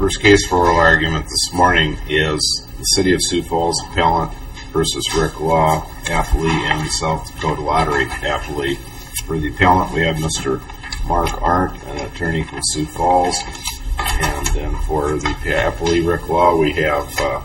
First case for oral argument this morning is the City of Sioux Falls appellant versus Rick Law, appellee, and the South Dakota Lottery appellee. For the appellant, we have Mr. Mark Arndt, an attorney from Sioux Falls. And then for the appellee, Rick Law, we have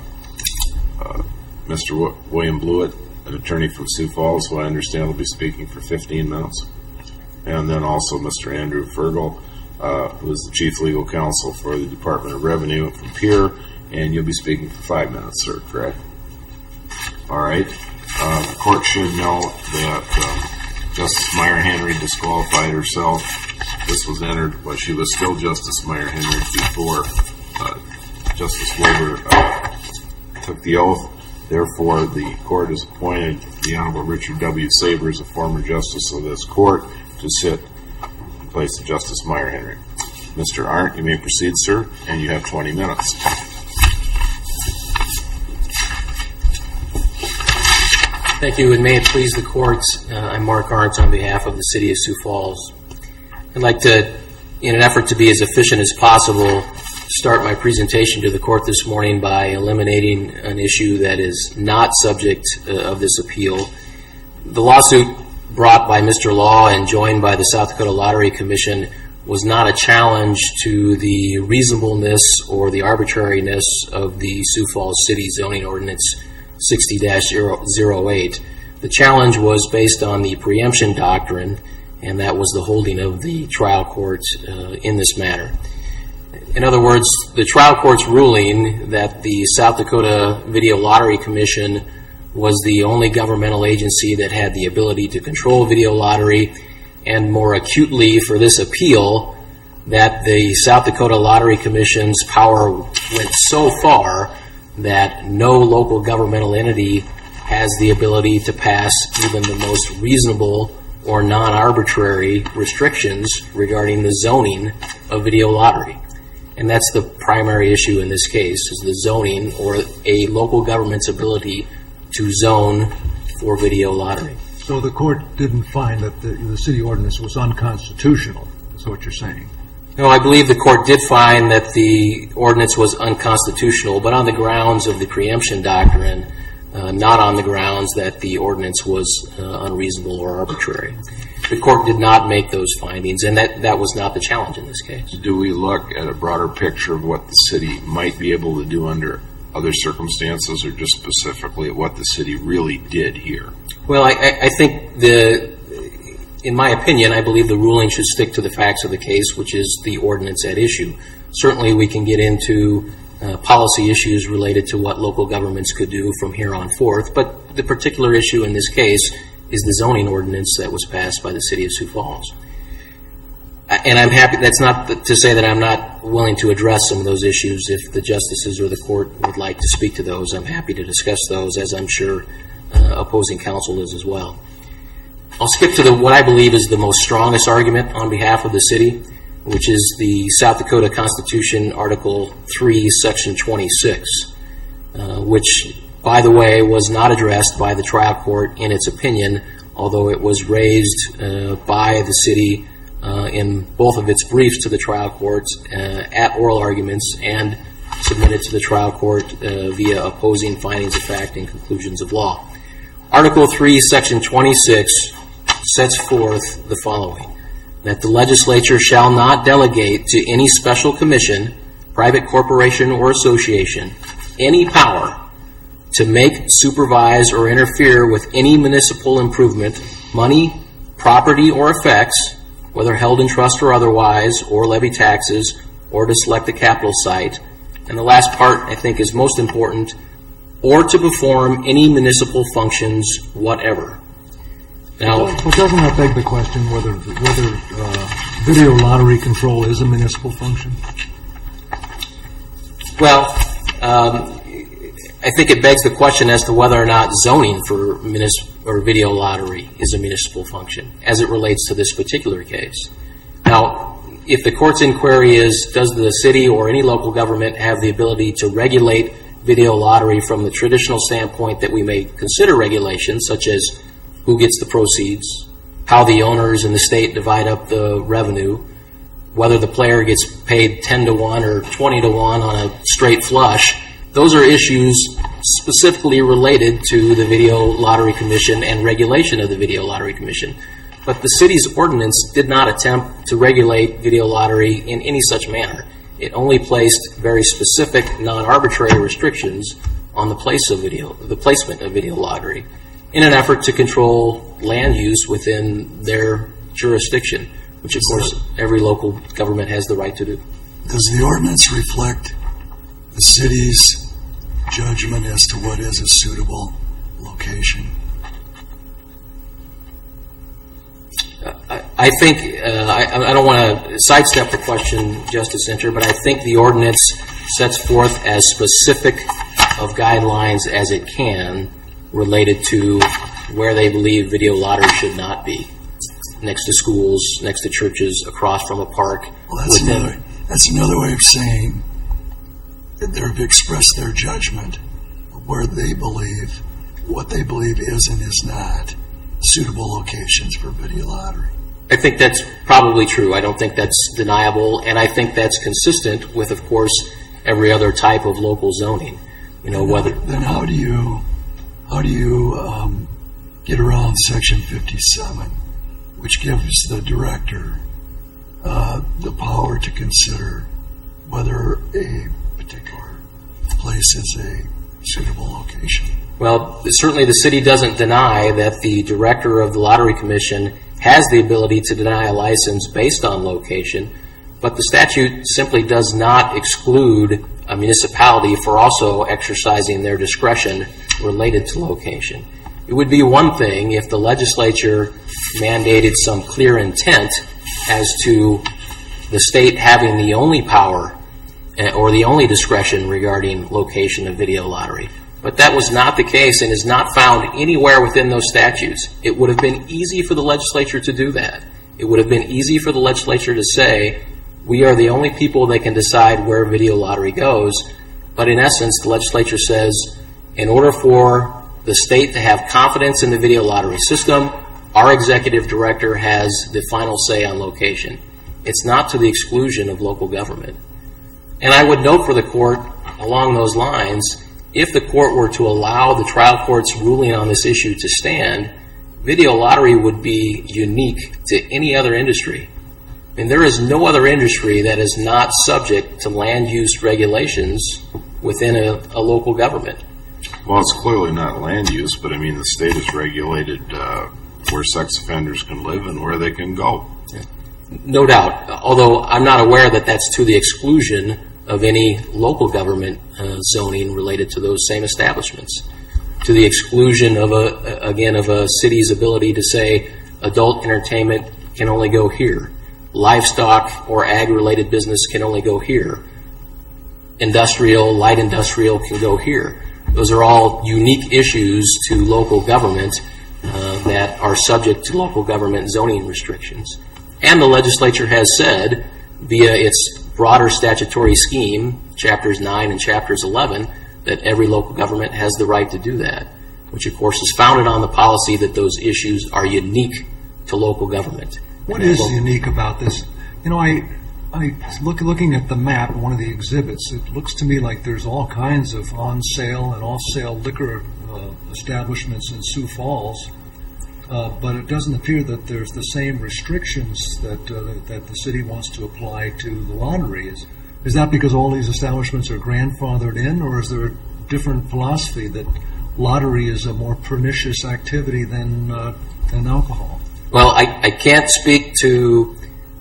Mr. William Blewett, an attorney from Sioux Falls, who I understand will be speaking for 15 minutes. And then also Mr. Andrew Fergal, who is the Chief Legal Counsel for the Department of Revenue from Pierre, and you'll be speaking for 5 minutes, sir, correct? All right. The court should know that Justice Meyer Henry disqualified herself. This was entered, but she was still Justice Meyer Henry before Justice Wilbur took the oath. Therefore, the court has appointed the Honorable Richard W. Sabers, a former justice of this court, to sit in place of Justice Meyer Henry. Mr. Arndt, you may proceed, sir, and you have 20 minutes. Thank you, and may it please the court, I'm Mark Arndt on behalf of the City of Sioux Falls. I'd like to, in an effort to be as efficient as possible, start my presentation to the court this morning by eliminating an issue that is not subject of this appeal. The lawsuit brought by Mr. Law and joined by the South Dakota Lottery Commission was not a challenge to the reasonableness or the arbitrariness of the Sioux Falls City Zoning Ordinance 60-08. The challenge was based on the preemption doctrine, and that was the holding of the trial court in this matter. In other words, the trial court's ruling that the South Dakota Video Lottery Commission was the only governmental agency that had the ability to control video lottery, and more acutely for this appeal, that the South Dakota Lottery Commission's power went so far that no local governmental entity has the ability to pass even the most reasonable or non-arbitrary restrictions regarding the zoning of video lottery. And that's the primary issue in this case, is the zoning or a local government's ability to zone for video lottery. So the court didn't find that the city ordinance was unconstitutional, is what you're saying? No, I believe the court did find that the ordinance was unconstitutional, but on the grounds of the preemption doctrine, not on the grounds that the ordinance was unreasonable or arbitrary. The court did not make those findings, and that was not the challenge in this case. Do we look at a broader picture of what the city might be able to do under other circumstances, or just specifically at what the city really did here? Well, I think in my opinion, I believe the ruling should stick to the facts of the case, which is the ordinance at issue. Certainly we can get into policy issues related to what local governments could do from here on forth, but the particular issue in this case is the zoning ordinance that was passed by the City of Sioux Falls. And I'm happy, that's not to say that I'm not willing to address some of those issues. If the justices or the court would like to speak to those, I'm happy to discuss those, as I'm sure opposing counsel is as well. I'll skip to what I believe is the most strongest argument on behalf of the city, which is the South Dakota Constitution, Article 3, Section 26, which, by the way, was not addressed by the trial court in its opinion, although it was raised by the city in both of its briefs to the trial court at oral arguments and submitted to the trial court via opposing findings of fact and conclusions of law. Article 3, Section 26 sets forth the following: that the legislature shall not delegate to any special commission, private corporation, or association any power to make, supervise, or interfere with any municipal improvement, money, property, or effects, whether held in trust or otherwise, or levy taxes, or to select a capital site. And the last part, I think, is most important, or to perform any municipal functions whatever. Now, well, doesn't that beg the question whether video lottery control is a municipal function? Well, I think it begs the question as to whether or not zoning for video lottery is a municipal function as it relates to this particular case. Now, if the court's inquiry is, does the city or any local government have the ability to regulate video lottery from the traditional standpoint that we may consider regulations, such as who gets the proceeds, how the owners in the state divide up the revenue, whether the player gets paid 10 to 1 or 20 to 1 on a straight flush, those are issues specifically related to the Video Lottery Commission and regulation of the Video Lottery Commission. But the city's ordinance did not attempt to regulate video lottery in any such manner. It only placed very specific, non-arbitrary restrictions on the placement of video lottery in an effort to control land use within their jurisdiction, which of course every local government has the right to do. Does the ordinance reflect the city's judgment as to what is a suitable location? I think, I don't want to sidestep the question, Justice Center, but I think the ordinance sets forth as specific of guidelines as it can related to where they believe video lottery should not be. Next to schools, next to churches, across from a park. Well, that's another way of saying that they've expressed their judgment of where they believe, what they believe is and is not suitable locations for video lottery. I think that's probably true. I don't think that's deniable, and I think that's consistent with, of course, every other type of local zoning. Then how do you get around Section 57, which gives the director the power to consider whether a particular place is a suitable location? Well, certainly the city doesn't deny that the director of the Lottery Commission has the ability to deny a license based on location, but the statute simply does not exclude a municipality for also exercising their discretion related to location. It would be one thing if the legislature mandated some clear intent as to the state having the only power or the only discretion regarding location of video lottery. But that was not the case and is not found anywhere within those statutes. It would have been easy for the legislature to do that. It would have been easy for the legislature to say, we are the only people that can decide where video lottery goes. But in essence, the legislature says, in order for the state to have confidence in the video lottery system, our executive director has the final say on location. It's not to the exclusion of local government. And I would note for the court, along those lines, if the court were to allow the trial court's ruling on this issue to stand, video lottery would be unique to any other industry. And there is no other industry that is not subject to land use regulations within a local government. Well, it's clearly not land use, but I mean the state has regulated where sex offenders can live and where they can go. No doubt, although I'm not aware that that's to the exclusion of any local government zoning related to those same establishments, to the exclusion of a city's ability to say adult entertainment can only go here, livestock or ag-related business can only go here, industrial, light industrial can go here. Those are all unique issues to local government that are subject to local government zoning restrictions. And the legislature has said, via its broader statutory scheme, Chapters 9 and Chapters 11, that every local government has the right to do that, which of course is founded on the policy that those issues are unique to local government. What is unique about this? Looking at the map, one of the exhibits, it looks to me like there's all kinds of on-sale and off-sale liquor establishments in Sioux Falls, but it doesn't appear that there's the same restrictions that the city wants to apply to the lottery. Is that because all these establishments are grandfathered in, or is there a different philosophy that lottery is a more pernicious activity than alcohol? Well, I can't speak to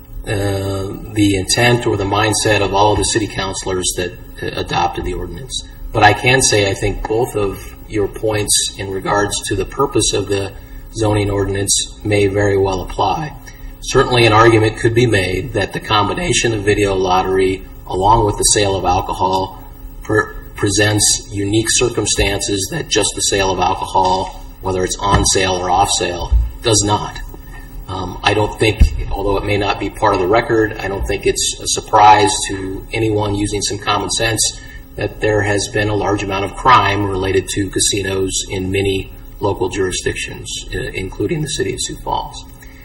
the intent or the mindset of all of the city councilors that adopted the ordinance. But I can say I think both of your points in regards to the purpose of the zoning ordinance may very well apply. Certainly an argument could be made that the combination of video lottery along with the sale of alcohol presents unique circumstances that just the sale of alcohol, whether it's on sale or off sale, does not. I don't think, although it may not be part of the record, I don't think it's a surprise to anyone using some common sense that there has been a large amount of crime related to casinos in many local jurisdictions, including the city of Sioux Falls.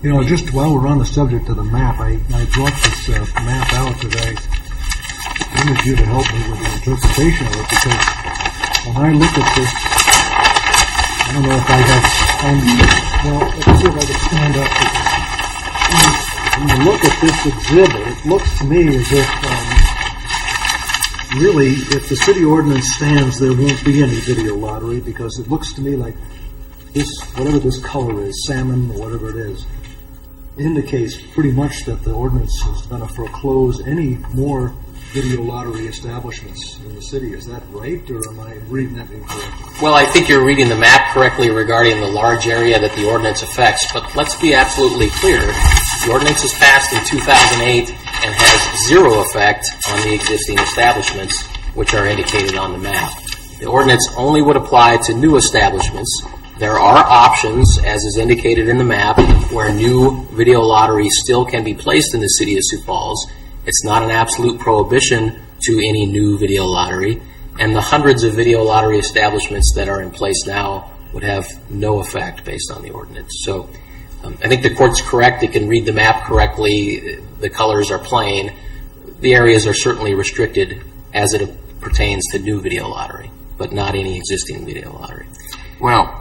You know, just while we're on the subject of the map, I brought this map out that I wanted you to help me with the interpretation of it, because when I look at this, I don't know if I have, well, let's see if I can stand up. When you look at this exhibit, it looks to me as if, really, if the city ordinance stands, there won't be any video lottery, because it looks to me like this, whatever this color is, salmon or whatever it is, indicates pretty much that the ordinance is going to foreclose any more video lottery establishments in the city. Is that right, or am I reading that incorrectly? Well, I think you're reading the map correctly regarding the large area that the ordinance affects, but let's be absolutely clear. The ordinance was passed in 2008 and has zero effect on the existing establishments, which are indicated on the map. The ordinance only would apply to new establishments. There are options, as is indicated in the map, where new video lotteries still can be placed in the city of Sioux Falls. It's not an absolute prohibition to any new video lottery, and the hundreds of video lottery establishments that are in place now would have no effect based on the ordinance. So I think the court's correct. It can read the map correctly. The colors are plain. The areas are certainly restricted as it pertains to new video lottery, but not any existing video lottery. Well,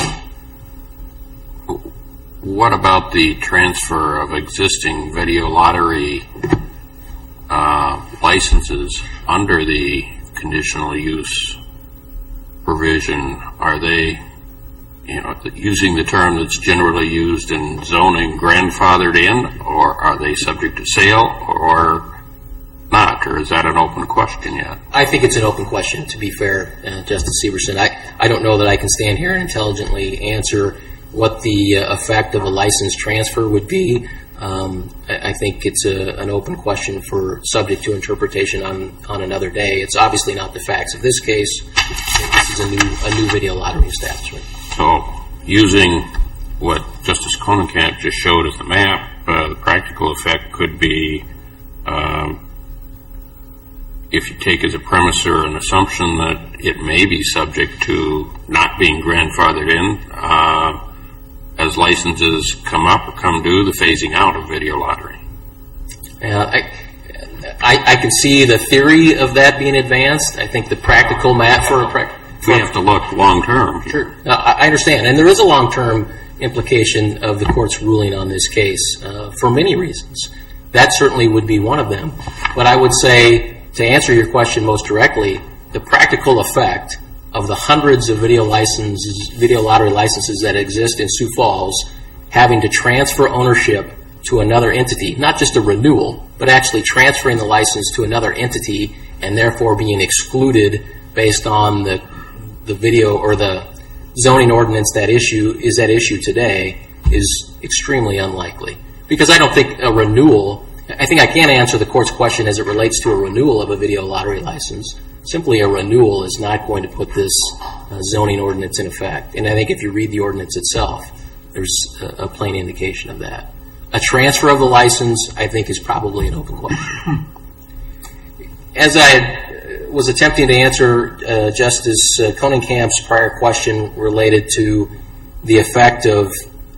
what about the transfer of existing video lottery licenses under the conditional use provision? Are they, using the term that's generally used in zoning, grandfathered in, or are they subject to sale or not, or is that an open question yet? I think it's an open question, to be fair, Justice Severson. I don't know that I can stand here and intelligently answer what the effect of a license transfer would be. I think it's an open question for subject to interpretation on another day. It's obviously not the facts of this case. This is a new video lottery establishment. So, using what Justice Konenkamp just showed as the map, the practical effect could be, if you take as a premise or an assumption that it may be subject to not being grandfathered in, as licenses come up or come due, the phasing out of video lottery. I can see the theory of that being advanced. I think the practical map for We have to look long term. Sure. I understand. And there is a long-term implication of the court's ruling on this case for many reasons. That certainly would be one of them. But I would say, to answer your question most directly, the practical effect of the hundreds of video lottery licenses that exist in Sioux Falls having to transfer ownership to another entity, not just a renewal, but actually transferring the license to another entity and therefore being excluded based on the video or the zoning ordinance that is at issue today is extremely unlikely. Because I don't think a renewal, I think I can answer the court's question as it relates to a renewal of a video lottery license. Simply a renewal is not going to put this zoning ordinance in effect. And I think if you read the ordinance itself, there's a plain indication of that. A transfer of the license, I think, is probably an open question. As I was attempting to answer Justice Konenkamp's prior question related to the effect of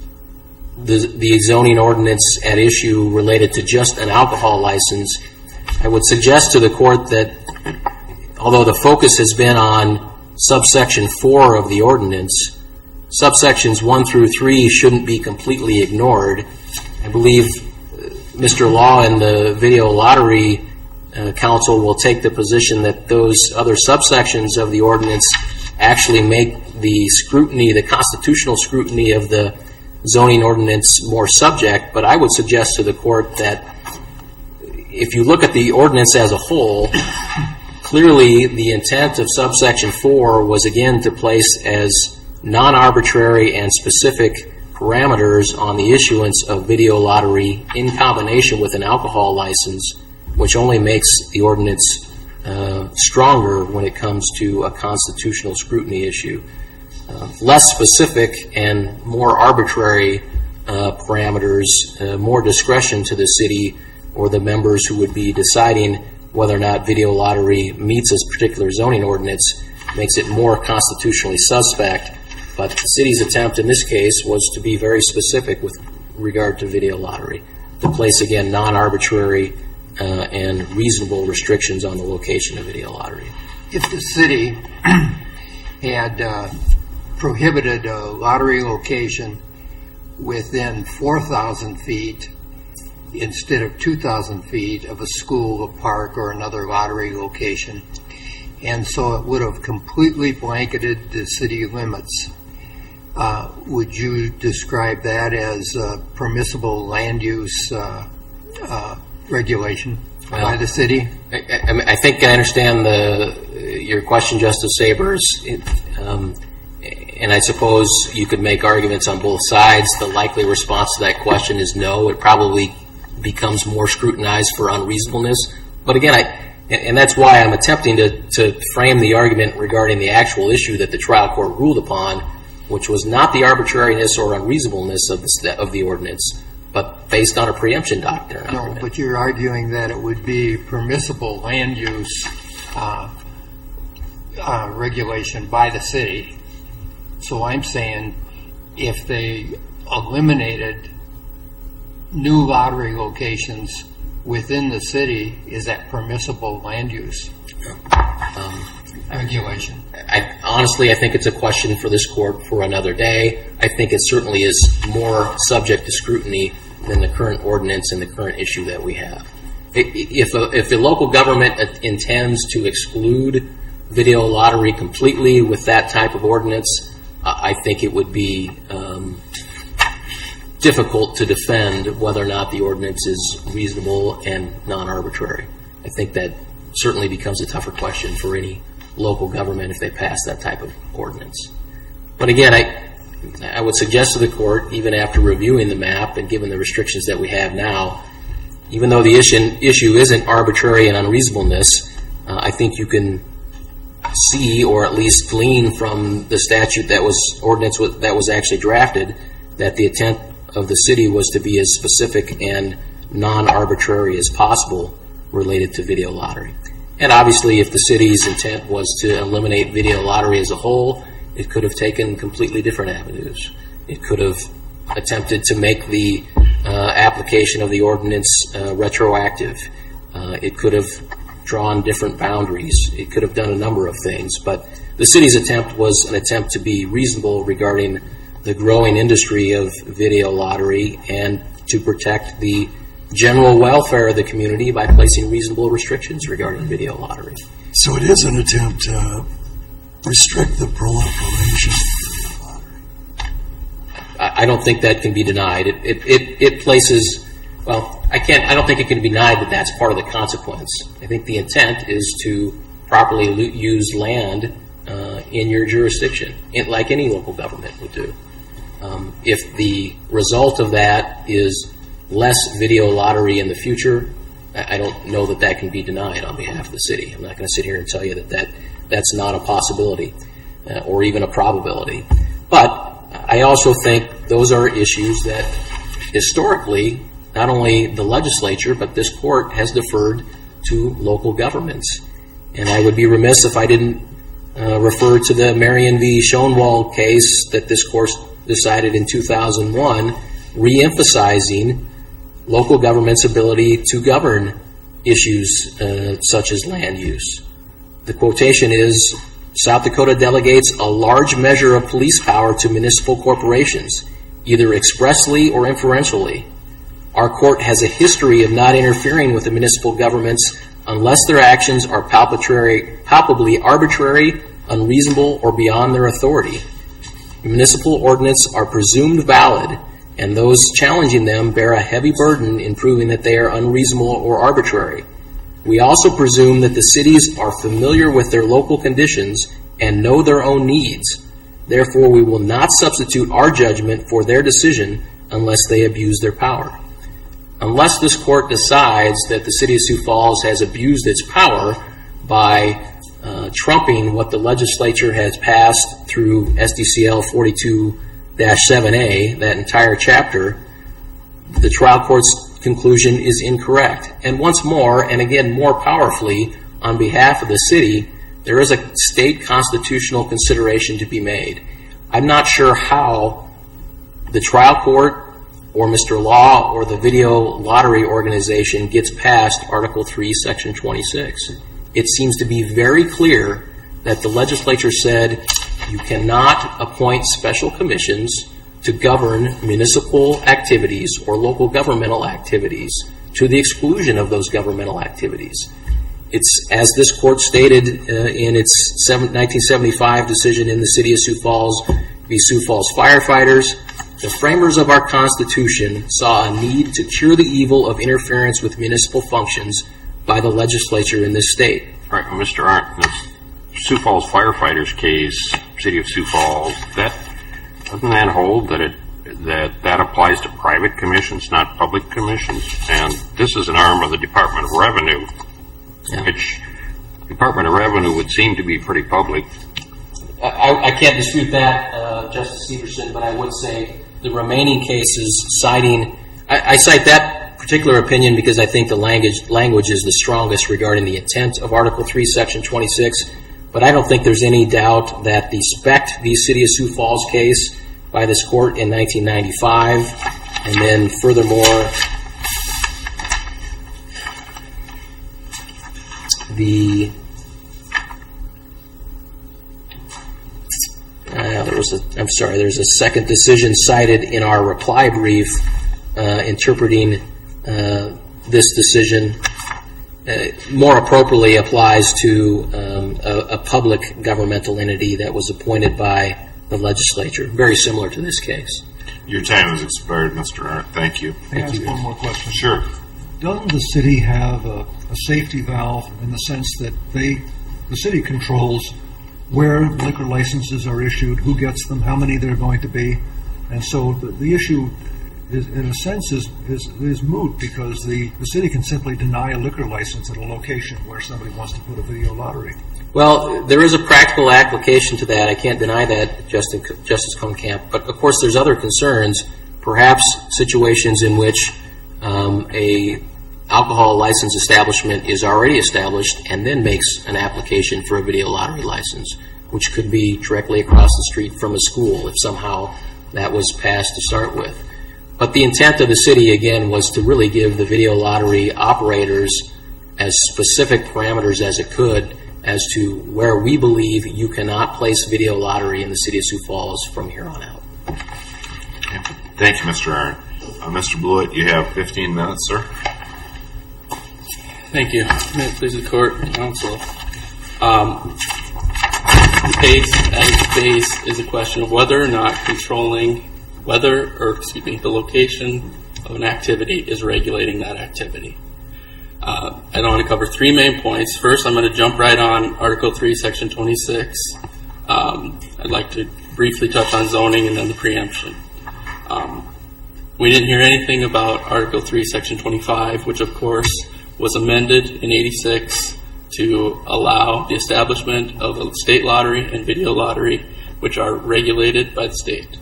the zoning ordinance at issue related to just an alcohol license, I would suggest to the court that although the focus has been on subsection 4 of the ordinance, subsections 1 through 3 shouldn't be completely ignored. I believe Mr. Law and the Video Lottery Council will take the position that those other subsections of the ordinance actually make the scrutiny, the constitutional scrutiny of the zoning ordinance more subject. But I would suggest to the court that if you look at the ordinance as a whole, clearly the intent of subsection 4 was again to place as non-arbitrary and specific parameters on the issuance of video lottery in combination with an alcohol license, which only makes the ordinance stronger when it comes to a constitutional scrutiny issue. Less specific and more arbitrary parameters, more discretion to the city or the members who would be deciding whether or not video lottery meets this particular zoning ordinance, makes it more constitutionally suspect. But the city's attempt in this case was to be very specific with regard to video lottery, to place, again, non-arbitrary and reasonable restrictions on the location of video lottery. If the city had prohibited a lottery location within 4,000 feet instead of 2,000 feet of a school, a park, or another lottery location, and so it would have completely blanketed the city limits, would you describe that as permissible land use regulation by the city? I think I understand your question, Justice Sabers, and I suppose you could make arguments on both sides. The likely response to that question is no. It probably becomes more scrutinized for unreasonableness. But again, and that's why I'm attempting to frame the argument regarding the actual issue that the trial court ruled upon, which was not the arbitrariness or unreasonableness of the ordinance, but based on a preemption doctrine. No, but you're arguing that it would be permissible land use regulation by the city. So I'm saying if they eliminated new lottery locations within the city, is that permissible land use regulation? Honestly, I think it's a question for this court for another day. I think it certainly is more subject to scrutiny than the current ordinance and the current issue that we have. If a local government intends to exclude video lottery completely with that type of ordinance, I think it would be difficult to defend whether or not the ordinance is reasonable and non-arbitrary. I think that certainly becomes a tougher question for any local government if they pass that type of ordinance. But again, I would suggest to the court, even after reviewing the map and given the restrictions that we have now, even though the issue isn't arbitrary and unreasonableness, I think you can see, or at least glean from the statute that was actually drafted, that the intent of the city was to be as specific and non-arbitrary as possible related to video lottery. And obviously, if the city's intent was to eliminate video lottery as a whole, it could have taken completely different avenues. It could have attempted to make the application of the ordinance retroactive. It could have drawn different boundaries. It could have done a number of things. But the city's attempt was an attempt to be reasonable regarding the growing industry of video lottery and to protect the general welfare of the community by placing reasonable restrictions regarding video lottery. So it is an attempt to restrict the proliferation of video lottery. I don't think that can be denied. It places, well, I don't think it can be denied that that's part of the consequence. I think the intent is to properly use land in your jurisdiction, like any local government would do. If the result of that is less video lottery in the future, I don't know that that can be denied on behalf of the city. I'm not going to sit here and tell you that that's not a possibility or even a probability. But I also think those are issues that historically not only the legislature but this court has deferred to local governments. And I would be remiss if I didn't refer to the Marion v. Schoenwald case that this court decided in 2001, re-emphasizing local government's ability to govern issues such as land use. The quotation is, South Dakota delegates a large measure of police power to municipal corporations, either expressly or inferentially. Our court has a history of not interfering with the municipal governments unless their actions are palpably arbitrary, unreasonable, or beyond their authority. Municipal ordinances are presumed valid, and those challenging them bear a heavy burden in proving that they are unreasonable or arbitrary. We also presume that the cities are familiar with their local conditions and know their own needs. Therefore, we will not substitute our judgment for their decision unless they abuse their power. Unless this court decides that the city of Sioux Falls has abused its power by trumping what the legislature has passed through SDCL 42-7A, that entire chapter, the trial court's conclusion is incorrect. And once more, and again more powerfully, on behalf of the city, there is a state constitutional consideration to be made. I'm not sure how the trial court or Mr. Law or the Video Lottery Organization gets past Article 3, Section 26. It seems to be very clear that the legislature said you cannot appoint special commissions to govern municipal activities or local governmental activities to the exclusion of those governmental activities. It's, as this court stated in its 1975 decision in the City of Sioux Falls v. Sioux Falls Firefighters, the framers of our Constitution saw a need to cure the evil of interference with municipal functions by the legislature in this state. All right, well, Mr. Arndt, the Sioux Falls Firefighters case, City of Sioux Falls, doesn't that hold that applies to private commissions, not public commissions? And this is an arm of the Department of Revenue, which Department of Revenue would seem to be pretty public. I can't dispute that, Justice Severson, but I would say the remaining cases citing, I cite that particular opinion because I think the language is the strongest regarding the intent of Article 3, Section 26, but I don't think there's any doubt that the Specht v. City of Sioux Falls case by this court in 1995, and then furthermore, there's a second decision cited in our reply brief interpreting this decision more appropriately applies to a public governmental entity that was appointed by the legislature, very similar to this case. Your time has expired, Mr. Arndt. Thank you. May I ask one more question? Sure. Doesn't the city have a safety valve in the sense that the city controls where liquor licenses are issued, who gets them, how many there are going to be, and so the issue is, in a sense, is moot because the city can simply deny a liquor license at a location where somebody wants to put a video lottery. Well, there is a practical application to that. I can't deny that, Justice Kohnkamp. But, of course, there's other concerns, perhaps situations in which a alcohol license establishment is already established and then makes an application for a video lottery license, which could be directly across the street from a school if somehow that was passed to start with. But the intent of the city, again, was to really give the video lottery operators as specific parameters as it could as to where we believe you cannot place video lottery in the City of Sioux Falls from here on out. Thank you, Mr. Arndt. Mr. Blewett, you have 15 minutes, sir. Thank you. May it please the court and counsel. The case is a question of whether or not controlling the location of an activity is regulating that activity. I want to cover three main points. First, I'm going to jump right on Article 3, Section 26. I'd like to briefly touch on zoning and then the preemption. We didn't hear anything about Article 3, Section 25, which, of course, was amended in 86 to allow the establishment of a state lottery and video lottery, which are regulated by the state.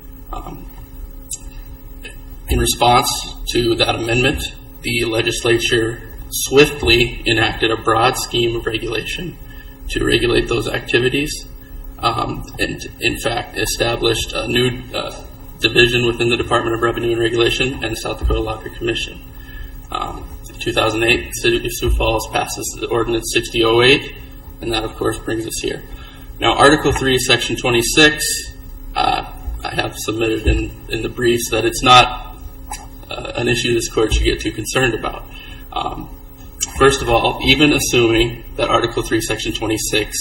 In response to that amendment, the legislature swiftly enacted a broad scheme of regulation to regulate those activities, and in fact established a new division within the Department of Revenue and Regulation and the South Dakota Lottery Commission. In 2008, the City of Sioux Falls passes the Ordinance 6008, and that, of course, brings us here. Now, Article 3, Section 26, I have submitted in the briefs that it's not an issue this court should get too concerned about. First of all, even assuming that Article 3, Section 26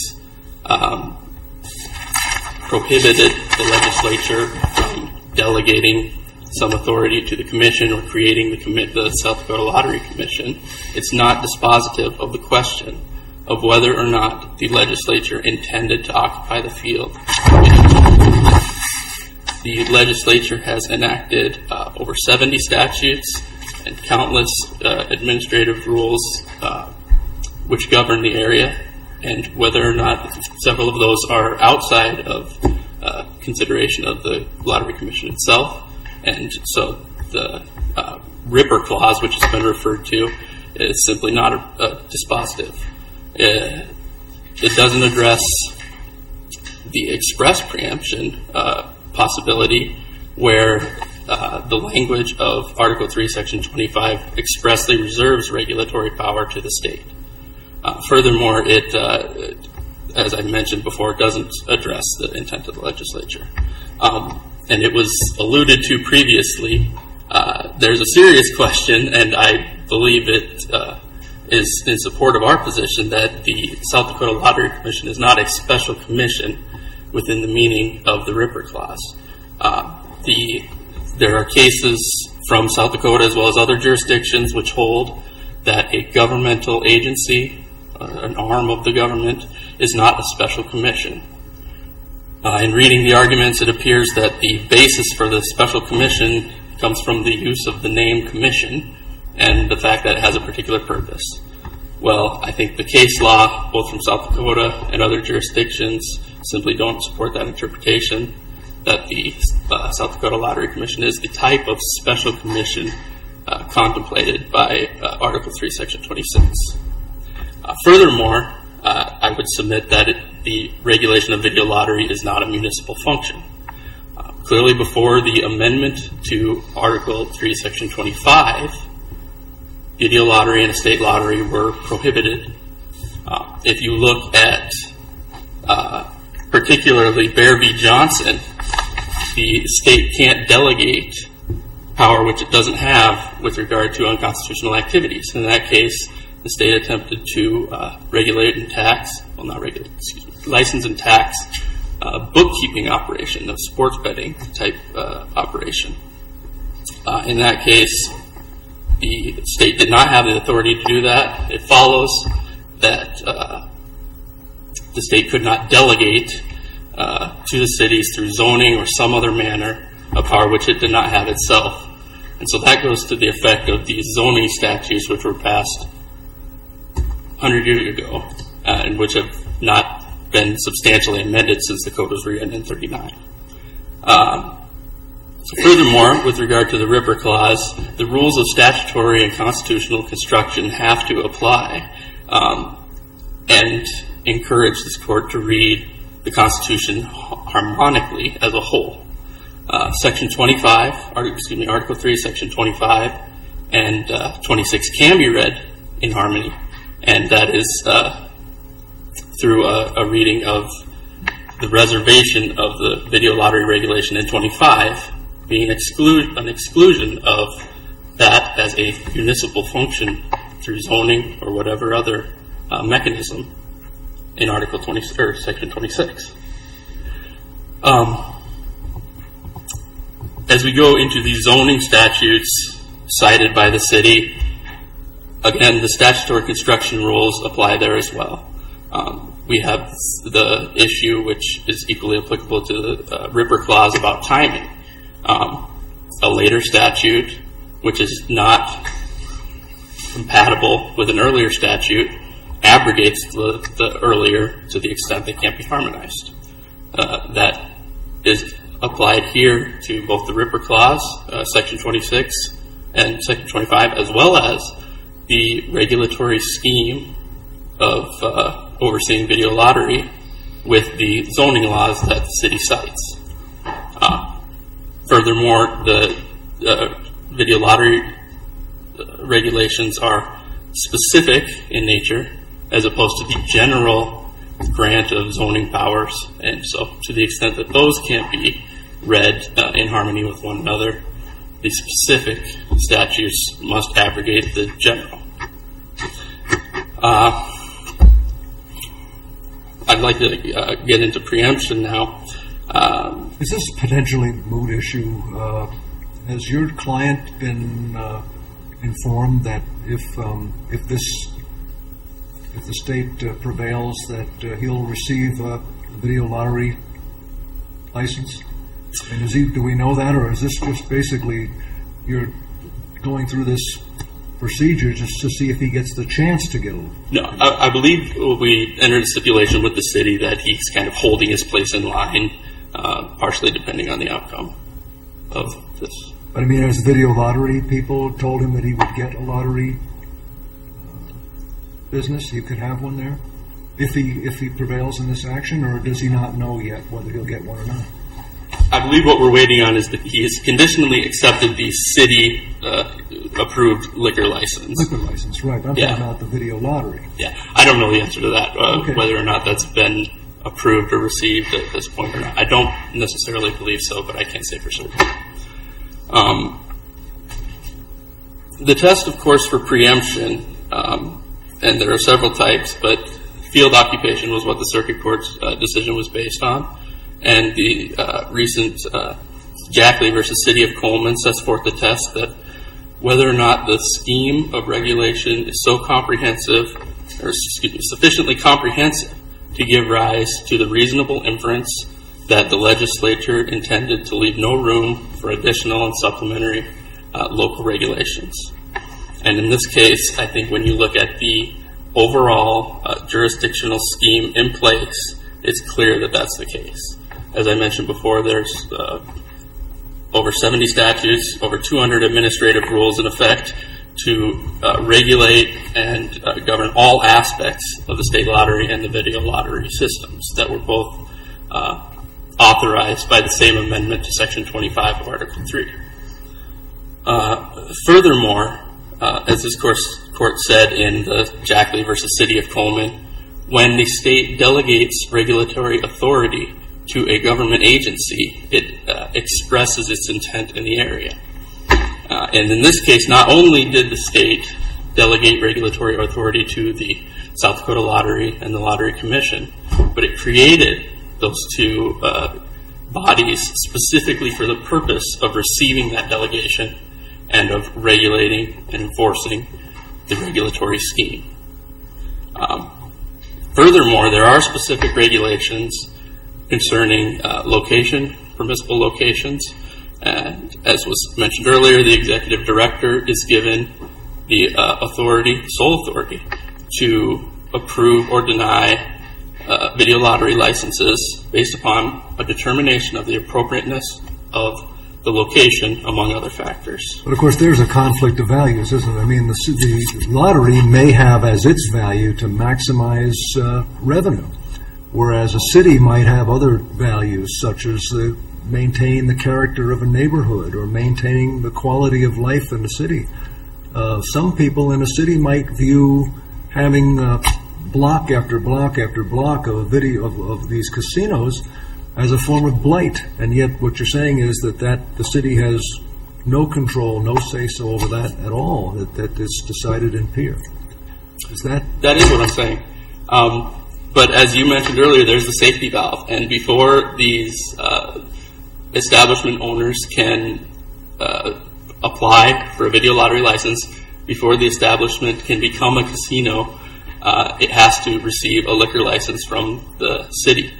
prohibited the legislature from delegating some authority to the commission or creating the South Dakota Lottery Commission, it's not dispositive of the question of whether or not the legislature intended to occupy the field. The legislature has enacted over 70 statutes and countless administrative rules which govern the area, and whether or not several of those are outside of consideration of the Lottery Commission itself. And so the Ripper Clause, which has been referred to, is simply not dispositive. It doesn't address the express preemption possibility where the language of Article 3, Section 25 expressly reserves regulatory power to the state. Furthermore, it, as I mentioned before, doesn't address the intent of the legislature. And it was alluded to previously. There's a serious question, and I believe it is in support of our position, that the South Dakota Lottery Commission is not a special commission within the meaning of the Ripper Clause. There are cases from South Dakota as well as other jurisdictions which hold that a governmental agency, an arm of the government, is not a special commission. In reading the arguments, it appears that the basis for the special commission comes from the use of the name commission and the fact that it has a particular purpose. Well, I think the case law, both from South Dakota and other jurisdictions, simply don't support that interpretation, that the South Dakota Lottery Commission is the type of special commission contemplated by Article 3, Section 26. Furthermore, I would submit that the regulation of video lottery is not a municipal function. Clearly, before the amendment to Article 3, Section 25, video lottery and estate lottery were prohibited. If you look at particularly Bear v. Johnson, the state can't delegate power which it doesn't have with regard to unconstitutional activities. In that case, the state attempted to regulate and tax, well, not regulate, excuse me, license and tax bookkeeping operation, of sports betting type operation. In that case, the state did not have the authority to do that. It follows that the state could not delegate to the cities through zoning or some other manner a power which it did not have itself. And so that goes to the effect of these zoning statutes which were passed 100 years ago and which have not been substantially amended since the code was rewritten in 1939. Furthermore, with regard to the Ripper Clause, the rules of statutory and constitutional construction have to apply and encourage this court to read the Constitution harmonically as a whole. Section 25, Article 3, Section 25, and 26 can be read in harmony, and that is through a reading of the reservation of the video lottery regulation in 25 being an exclusion of that as a municipal function through zoning or whatever other mechanism in Article 20 or Section 26. As we go into the zoning statutes cited by the city, again, the statutory construction rules apply there as well. We have the issue, which is equally applicable to the Ripper Clause, about timing. A later statute, which is not compatible with an earlier statute, abrogates the earlier to the extent they can't be harmonized. That is applied here to both the Ripper Clause, Section 26, and Section 25, as well as the regulatory scheme of overseeing video lottery with the zoning laws that the city cites. Furthermore, the video lottery regulations are specific in nature as opposed to the general grant of zoning powers, and so to the extent that those can't be read in harmony with one another, the specific statutes must abrogate the general. I'd like to get into preemption now. Is this potentially a moot issue? Has your client been informed that if the state prevails, that he'll receive a video lottery license? And do we know that, or is this just basically you're going through this procedure just to see if he gets the chance to get one? No, I believe we entered a stipulation with the city that he's kind of holding his place in line, partially depending on the outcome of this. But I mean, as video lottery people told him that he would get a lottery business, he could have one there if he prevails in this action, or does he not know yet whether he'll get one or not? I believe what we're waiting on is that he has conditionally accepted the city approved liquor license. Liquor license, right. I'm Yeah. talking about the video lottery. Yeah, I don't know the answer to that, Okay. whether or not that's been approved or received at this point or not. I don't necessarily believe so, but I can't say for certain. The test, of course, for preemption, and there are several types, but field occupation was what the circuit court's decision was based on, and the recent Jackley versus City of Coleman sets forth the test that whether or not the scheme of regulation is so comprehensive, or sufficiently comprehensive to give rise to the reasonable inference that the legislature intended to leave no room for additional and supplementary local regulations. And in this case, I think when you look at the overall jurisdictional scheme in place, it's clear that that's the case. As I mentioned before, there's over 70 statutes, over 200 administrative rules in effect to regulate and govern all aspects of the state lottery and the video lottery systems that were both authorized by the same amendment to Section 25 of Article 3. Furthermore, as this court said in the Jackley versus City of Coleman, when the state delegates regulatory authority to a government agency, it expresses its intent in the area. And in this case, not only did the state delegate regulatory authority to the South Dakota Lottery and the Lottery Commission, but it created those two bodies specifically for the purpose of receiving that delegation and of regulating and enforcing the regulatory scheme. Furthermore, there are specific regulations concerning location, permissible locations, and as was mentioned earlier, the executive director is given the sole authority to approve or deny video lottery licenses based upon a determination of the appropriateness of the location, among other factors. But of course, there's a conflict of values, isn't it? I mean, the lottery may have as its value to maximize revenue, whereas a city might have other values, such as maintain the character of a neighborhood or maintaining the quality of life in the city. Some people in a city might view having block after block after block of video of these casinos as a form of blight, and yet what you're saying is that the city has no control, no say-so over that at all, that it's decided in peer. Is that? That is what I'm saying. But as you mentioned earlier, there's the safety valve, and before these establishment owners can apply for a video lottery license, before the establishment can become a casino, it has to receive a liquor license from the city.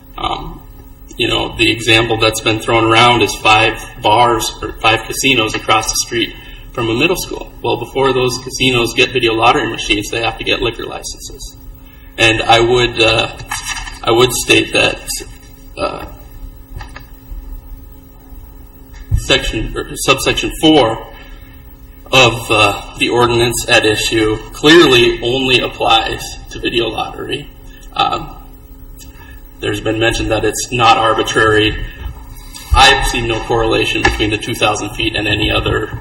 The example that's been thrown around is 5 bars or 5 casinos across the street from a middle school. Well, before those casinos get video lottery machines, they have to get liquor licenses. And I would state that subsection 4 of the ordinance at issue clearly only applies to video lottery. There's been mentioned that it's not arbitrary. I've seen no correlation between the 2,000 feet and any other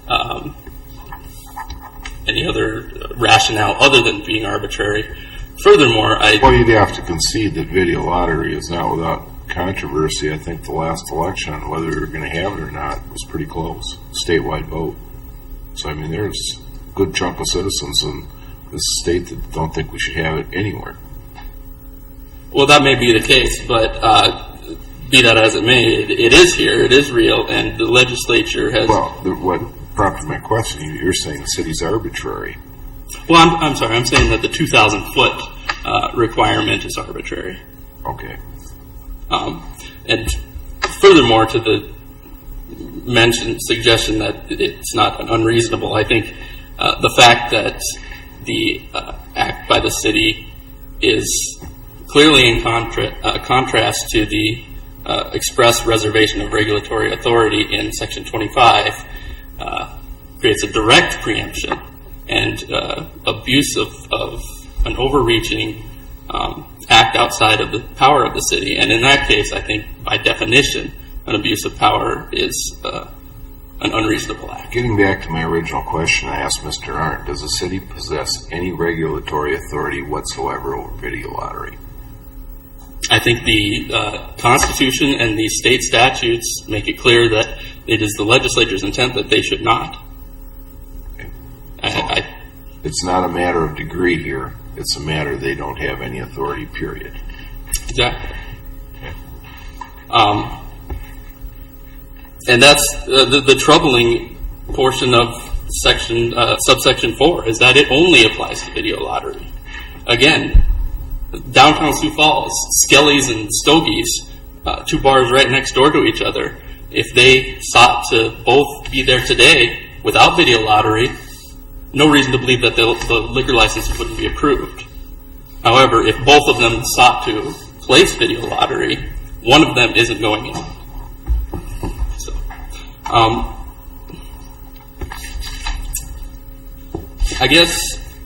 rationale other than being arbitrary. Furthermore, you'd have to concede that video lottery is not without controversy. I think the last election on whether we were going to have it or not was pretty close. Statewide vote. So, I mean, there's a good chunk of citizens in this state that don't think we should have it anywhere. Well, that may be the case, but be that as it may, it is here, it is real, and the legislature has... Well, what prompted my question, you're saying the city's arbitrary. Well, I'm sorry, I'm saying that the 2,000-foot requirement is arbitrary. Okay. And furthermore, to the suggestion that it's not unreasonable, I think the fact that the act by the city is clearly in contrast to the express reservation of regulatory authority in Section 25 creates a direct preemption and abuse of an overreaching act outside of the power of the city. And in that case, I think by definition, an abuse of power is an unreasonable act. Getting back to my original question I asked Mr. Arndt, does the city possess any regulatory authority whatsoever over video lottery? I think the Constitution and the state statutes make it clear that it is the legislature's intent that they should not. It's not a matter of degree here. It's a matter they don't have any authority, period. Exactly. And that's the troubling portion of subsection 4, is that it only applies to video lottery. Again, downtown Sioux Falls, Skelly's and Stogie's, 2 bars right next door to each other, if they sought to both be there today without video lottery, no reason to believe that the liquor license wouldn't be approved. However, if both of them sought to place video lottery, one of them isn't going in. So, I guess,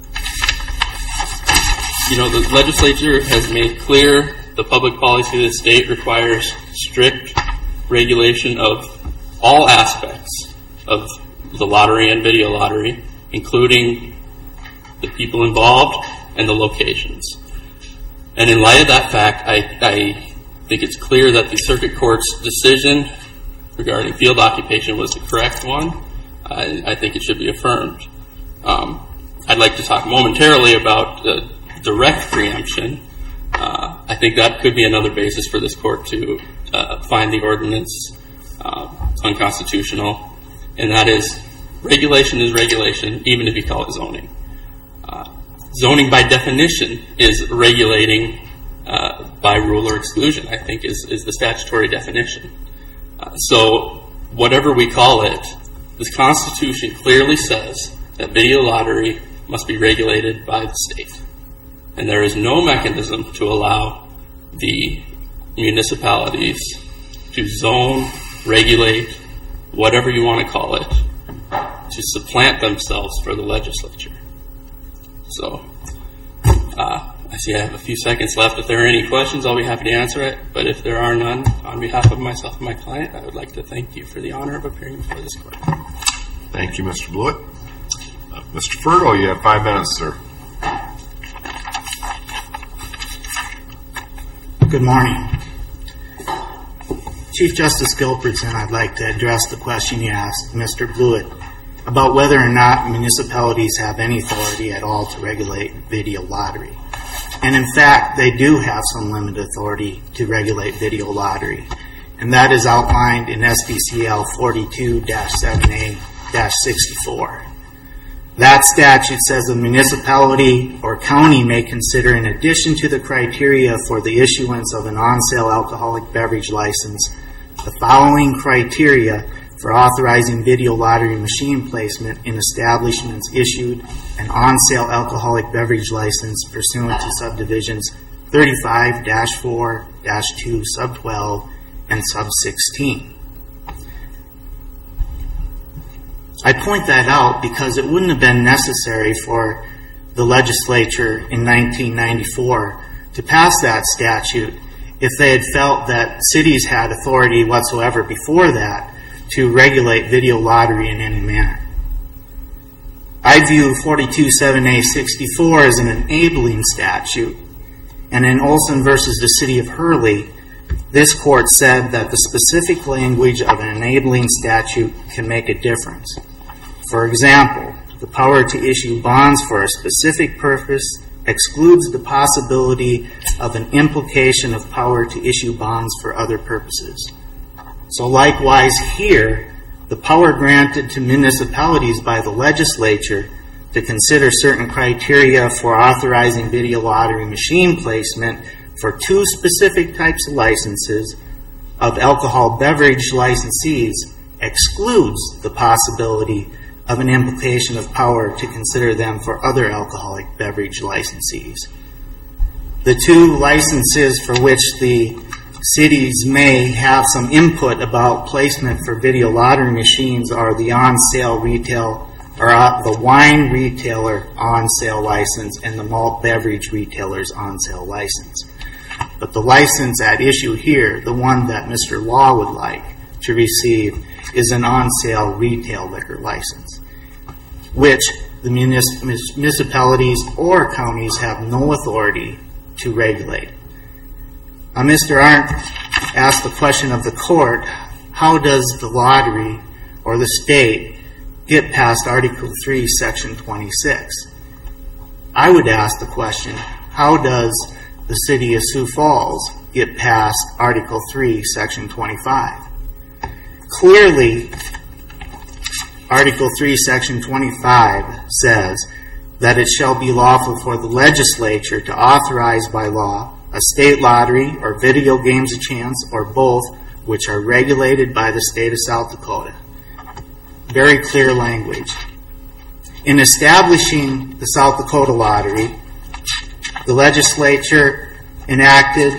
the legislature has made clear the public policy of the state requires strict regulation of all aspects of the lottery and video lottery, including the people involved and the locations. And in light of that fact, I think it's clear that the circuit court's decision regarding field occupation was the correct one. I think it should be affirmed. I'd like to talk momentarily about the direct preemption. I think that could be another basis for this court to find the ordinance unconstitutional, and that is regulation is regulation, even if you call it zoning. Zoning by definition is regulating by rule or exclusion, I think is the statutory definition. So whatever we call it, the Constitution clearly says that video lottery must be regulated by the state. And there is no mechanism to allow the municipalities to zone, regulate, whatever you want to call it, to supplant themselves for the legislature. So, I see I have a few seconds left. If there are any questions, I'll be happy to answer it. But if there are none, on behalf of myself and my client, I would like to thank you for the honor of appearing before this court. Thank you, Mr. Blewett. Mr. Fergal, you have 5 minutes, sir. Good morning. Chief Justice Gilbertson, I'd like to address the question you asked Mr. Blewett about whether or not municipalities have any authority at all to regulate video lottery. And in fact, they do have some limited authority to regulate video lottery. And that is outlined in SBCL 42-7A-64. That statute says a municipality or county may consider, in addition to the criteria for the issuance of an on-sale alcoholic beverage license, the following criteria for authorizing video lottery machine placement in establishments issued an on-sale alcoholic beverage license pursuant to subdivisions 35-4-2 sub 12 and sub 16. I point that out because it wouldn't have been necessary for the legislature in 1994 to pass that statute if they had felt that cities had authority whatsoever before that to regulate video lottery in any manner. I view 42-7A-64 as an enabling statute, and in Olson versus the City of Hurley, this court said that the specific language of an enabling statute can make a difference. For example, the power to issue bonds for a specific purpose excludes the possibility of an implication of power to issue bonds for other purposes. So likewise here, the power granted to municipalities by the legislature to consider certain criteria for authorizing video lottery machine placement for 2 specific types of licenses of alcohol beverage licensees excludes the possibility of an implication of power to consider them for other alcoholic beverage licensees. The 2 licenses for which the cities may have some input about placement for video lottery machines are the on-sale retail or the wine retailer on-sale license and the malt beverage retailer's on-sale license. But the license at issue here, the one that Mr. Law would like to receive, is an on-sale retail liquor license, which the municipalities or counties have no authority to regulate. Mr. Arndt asked the question of the court, how does the lottery or the state get past Article 3, Section 26? I would ask the question, how does the city of Sioux Falls get past Article 3, Section 25? Clearly, Article 3, Section 25 says that it shall be lawful for the legislature to authorize by law a state lottery or video games of chance or both, which are regulated by the state of South Dakota. Very clear language. In establishing the South Dakota Lottery, the legislature enacted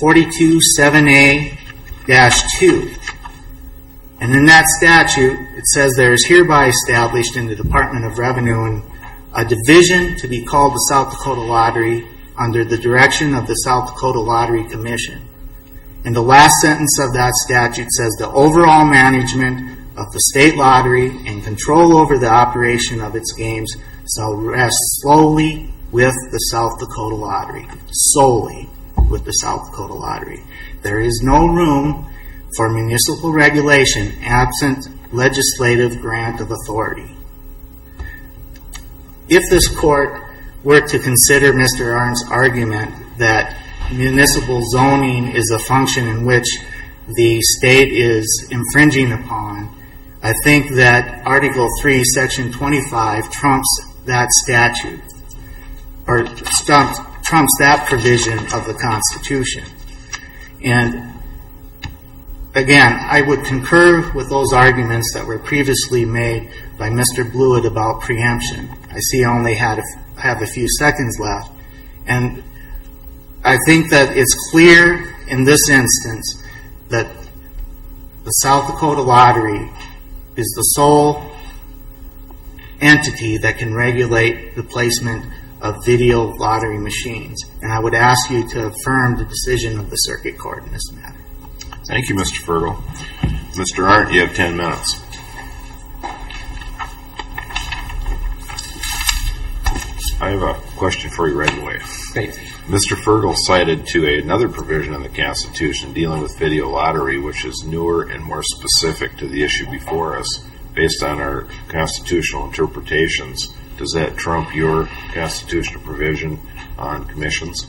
427A-2. And in that statute, it says there is hereby established in the Department of Revenue a division to be called the South Dakota Lottery under the direction of the South Dakota Lottery Commission. And the last sentence of that statute says the overall management of the state lottery and control over the operation of its games shall rest solely with the South Dakota Lottery. Solely with the South Dakota Lottery. There is no room for municipal regulation absent legislative grant of authority. If this court were to consider Mr. Arndt's argument that municipal zoning is a function in which the state is infringing upon, I think that Article 3, Section 25 trumps that statute, or trumps that provision of the Constitution. And again, I would concur with those arguments that were previously made by Mr. Blewett about preemption. I see I only have a few seconds left. And I think that it's clear in this instance that the South Dakota Lottery is the sole entity that can regulate the placement of video lottery machines. And I would ask you to affirm the decision of the Circuit Court in this matter. Thank you, Mr. Fergal. Mr. Arndt, you have 10 minutes. I have a question for you right away. Great. Mr. Fergal cited to another provision in the Constitution dealing with video lottery, which is newer and more specific to the issue before us based on our constitutional interpretations. Does that trump your constitutional provision on commissions?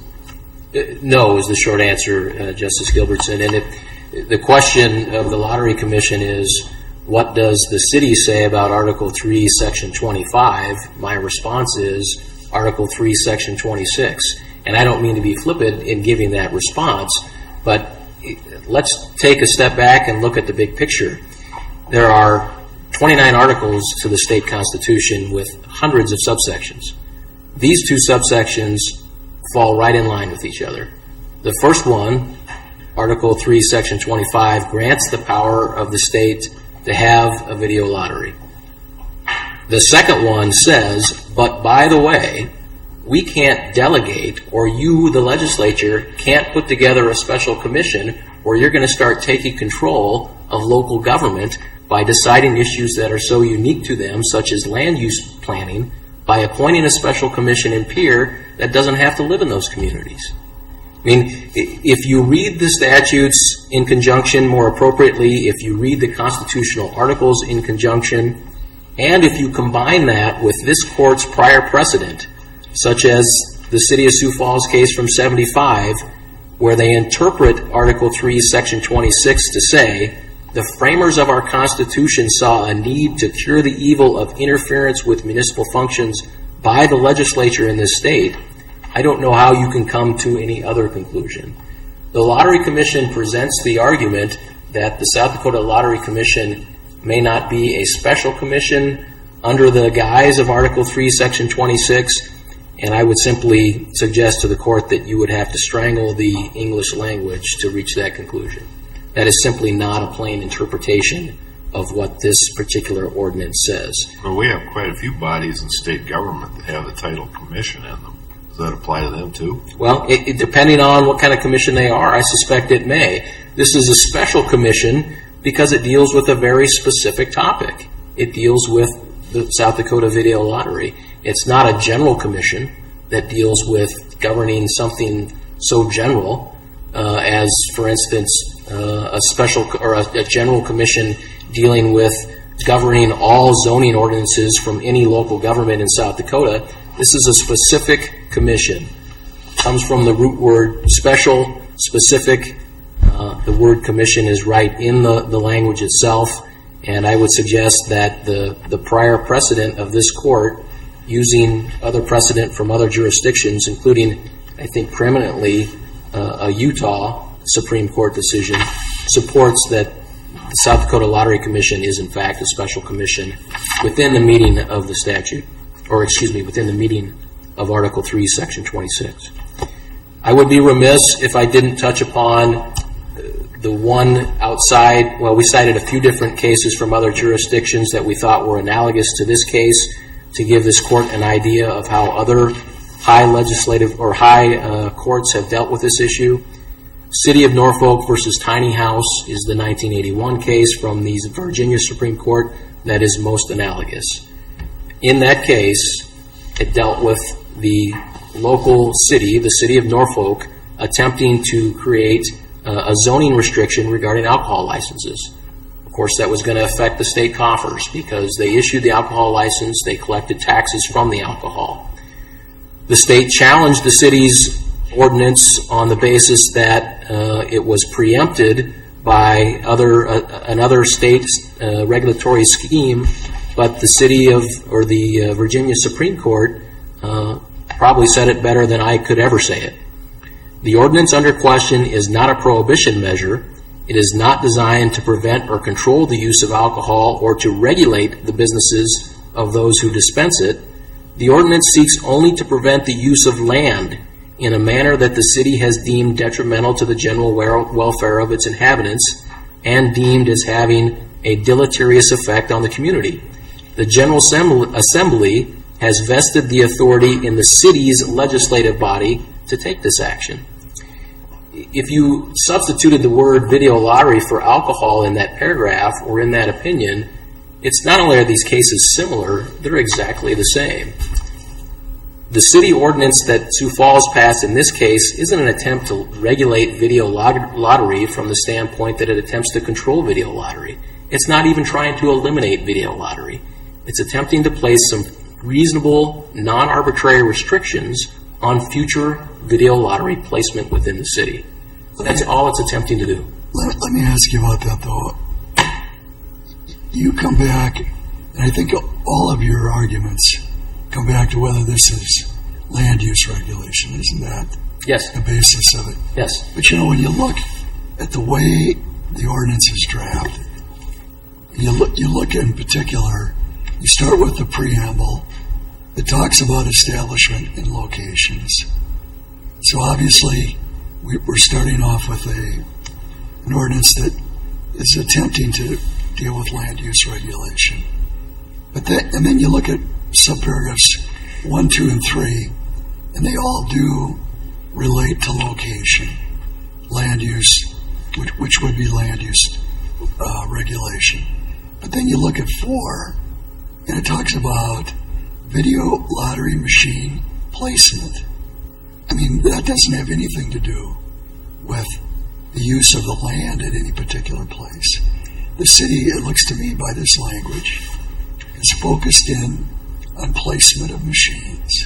No, is the short answer, Justice Gilbertson. And the question of the Lottery Commission is, what does the city say about Article 3, Section 25? My response is Article 3, Section 26. And I don't mean to be flippant in giving that response, but let's take a step back and look at the big picture. There are 29 articles to the state constitution with hundreds of subsections. These two subsections fall right in line with each other. The first one, Article 3, Section 25, grants the power of the state to have a video lottery. The second one says, but by the way, we can't delegate, or you, the legislature, can't put together a special commission where you're going to start taking control of local government by deciding issues that are so unique to them, such as land use planning, by appointing a special commission in Pierre that doesn't have to live in those communities. I mean, if you read the statutes in conjunction more appropriately, if you read the constitutional articles in conjunction, and if you combine that with this court's prior precedent, such as the City of Sioux Falls case from 75, where they interpret Article 3, Section 26 to say, the framers of our Constitution saw a need to cure the evil of interference with municipal functions by the legislature in this state, I don't know how you can come to any other conclusion. The Lottery Commission presents the argument that the South Dakota Lottery Commission may not be a special commission under the guise of Article 3, Section 26, and I would simply suggest to the court that you would have to strangle the English language to reach that conclusion. That is simply not a plain interpretation of what this particular ordinance says. Well, we have quite a few bodies in state government that have the title commission in them. Does that apply to them too? Well, depending on what kind of commission they are, I suspect it may. This is a special commission because it deals with a very specific topic. It deals with the South Dakota Video Lottery. It's not a general commission that deals with governing something so general as, for instance, a special or a general commission dealing with governing all zoning ordinances from any local government in South Dakota. This is a specific commission. It comes from the root word special, specific. The word commission is right in the language itself, and I would suggest that the prior precedent of this court, using other precedent from other jurisdictions, including, I think, preeminently a Utah Supreme Court decision, supports that the South Dakota Lottery Commission is, in fact, a special commission within the meaning of the statute, or, within the meaning of Article 3, Section 26. I would be remiss if I didn't touch upon the one outside. Well, we cited a few different cases from other jurisdictions that we thought were analogous to this case to give this court an idea of how other high legislative or high courts have dealt with this issue. City of Norfolk versus Tiny House is the 1981 case from the Virginia Supreme Court that is most analogous. In that case, it dealt with the local city, the City of Norfolk, attempting to create a zoning restriction regarding alcohol licenses. Of course, that was going to affect the state coffers because they issued the alcohol license, they collected taxes from the alcohol. The state challenged the city's ordinance on the basis that it was preempted by another state regulatory scheme, but the city of, or the Virginia Supreme Court probably said it better than I could ever say it. The ordinance under question is not a prohibition measure. It is not designed to prevent or control the use of alcohol or to regulate the businesses of those who dispense it. The ordinance seeks only to prevent the use of land in a manner that the city has deemed detrimental to the general welfare of its inhabitants and deemed as having a deleterious effect on the community. The General Assembly has vested the authority in the city's legislative body to take this action. If you substituted the word video lottery for alcohol in that paragraph or in that opinion, it's not only are these cases similar, they're exactly the same. The city ordinance that Sioux Falls passed in this case isn't an attempt to regulate video lottery from the standpoint that it attempts to control video lottery. It's not even trying to eliminate video lottery. It's attempting to place some reasonable, non-arbitrary restrictions on future video lottery placement within the city. That's all it's attempting to do. Let me ask you about that, though. You come back, and I think all of your arguments come back to whether this is land use regulation. Isn't that Yes. the basis of it? Yes. But when you look at the way the ordinance is drafted, you look in particular, you start with the preamble that talks about establishment and locations. So obviously, we're starting off with an ordinance that is attempting to deal with land use regulation. And then you look at subparagraphs 1, 2, and 3, and they all do relate to location, land use, which would be land use regulation. But then you look at 4, and it talks about video lottery machine placement. I mean, that doesn't have anything to do with the use of the land at any particular place. The city, it looks to me by this language, is focused in on placement of machines.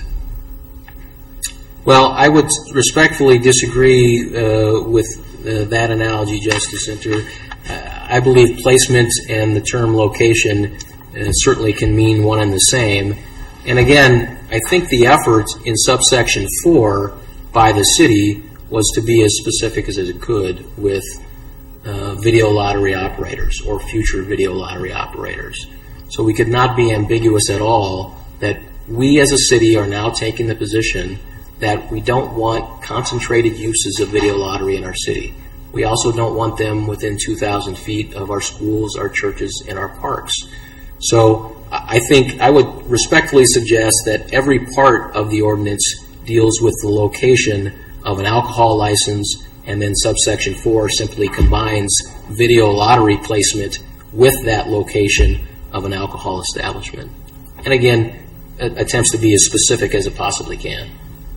Well, I would respectfully disagree with that analogy, Justice Inter. I believe placement and the term location certainly can mean one and the same. And again, I think the effort in subsection 4 by the city was to be as specific as it could with video lottery operators or future video lottery operators. So we could not be ambiguous at all that we as a city are now taking the position that we don't want concentrated uses of video lottery in our city. We also don't want them within 2,000 feet of our schools, our churches, and our parks. So I think I would respectfully suggest that every part of the ordinance deals with the location of an alcohol license, and then subsection 4 simply combines video lottery placement with that location of an alcohol establishment. And again, attempts to be as specific as it possibly can.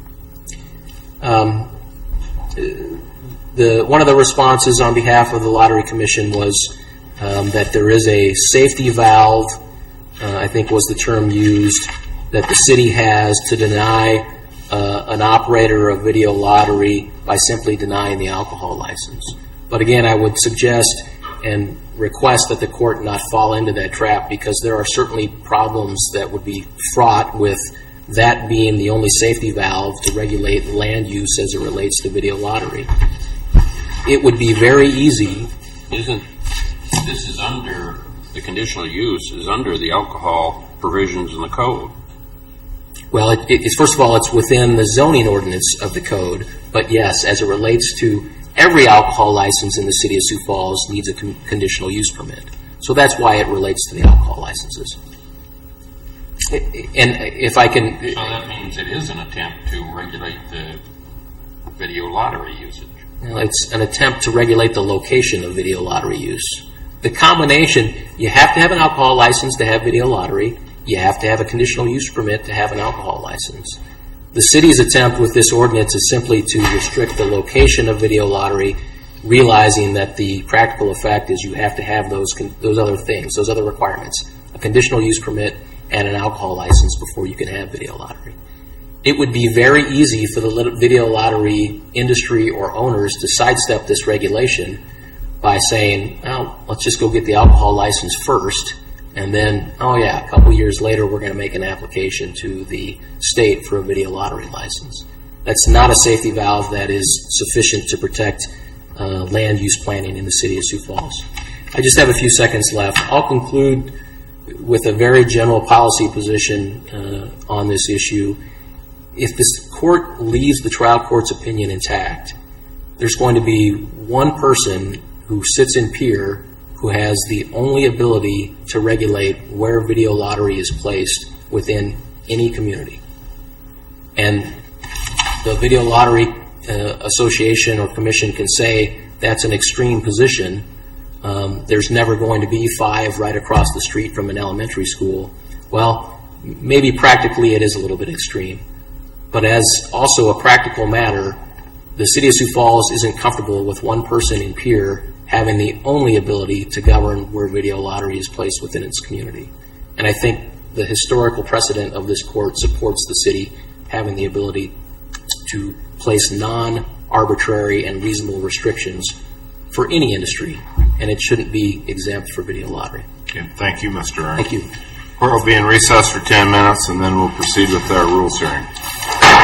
One of the responses on behalf of the Lottery Commission was that there is a safety valve, I think was the term used, that the city has to deny an operator of video lottery by simply denying the alcohol license. But again, I would suggest and request that the court not fall into that trap, because there are certainly problems that would be fraught with that being the only safety valve to regulate land use as it relates to video lottery. It would be very easy. Isn't this is under the conditional use is under the alcohol provisions in the code? Well, it's first of all, it's within the zoning ordinance of the code, but yes, as it relates to every alcohol license in the city of Sioux Falls needs a conditional use permit. So that's why it relates to the alcohol licenses. And if I can... So that means it is an attempt to regulate the video lottery usage. Well, it's an attempt to regulate the location of video lottery use. The combination, you have to have an alcohol license to have video lottery. You have to have a conditional use permit to have an alcohol license. The city's attempt with this ordinance is simply to restrict the location of video lottery, realizing that the practical effect is you have to have those other things, those other requirements, a conditional use permit and an alcohol license before you can have video lottery. It would be very easy for the video lottery industry or owners to sidestep this regulation by saying, oh, let's just go get the alcohol license first, and then, oh yeah, a couple years later we're going to make an application to the state for a video lottery license. That's not a safety valve that is sufficient to protect land use planning in the city of Sioux Falls. I just have a few seconds left. I'll conclude with a very general policy position on this issue. If this court leaves the trial court's opinion intact, there's going to be one person who sits in Pierre who has the only ability to regulate where video lottery is placed within any community. And the Video Lottery Association or Commission can say that's an extreme position. There's never going to be 5 right across the street from an elementary school. Well, maybe practically it is a little bit extreme. But as also a practical matter, the city of Sioux Falls isn't comfortable with one person in Pierre having the only ability to govern where video lottery is placed within its community. And I think the historical precedent of this court supports the city having the ability to place non-arbitrary and reasonable restrictions for any industry, and it shouldn't be exempt for video lottery. Okay, thank you, Mr. Aaron. Thank you. Court will be in recess for 10 minutes, and then we'll proceed with our rules hearing.